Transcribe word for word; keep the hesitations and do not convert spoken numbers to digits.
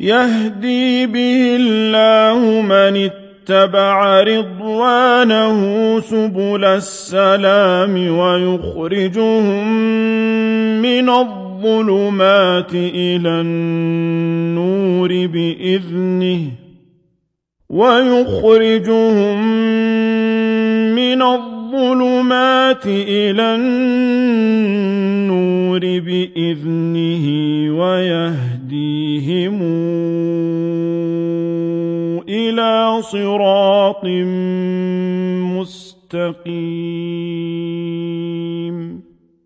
يهدي به الله من اتبع رضوانه سبل السلام ويخرجهم من الظلمات إلى النور بإذنه ويخرجهم من الظلمات إلى النور بإذنه ويهديهم إلى صراط مستقيم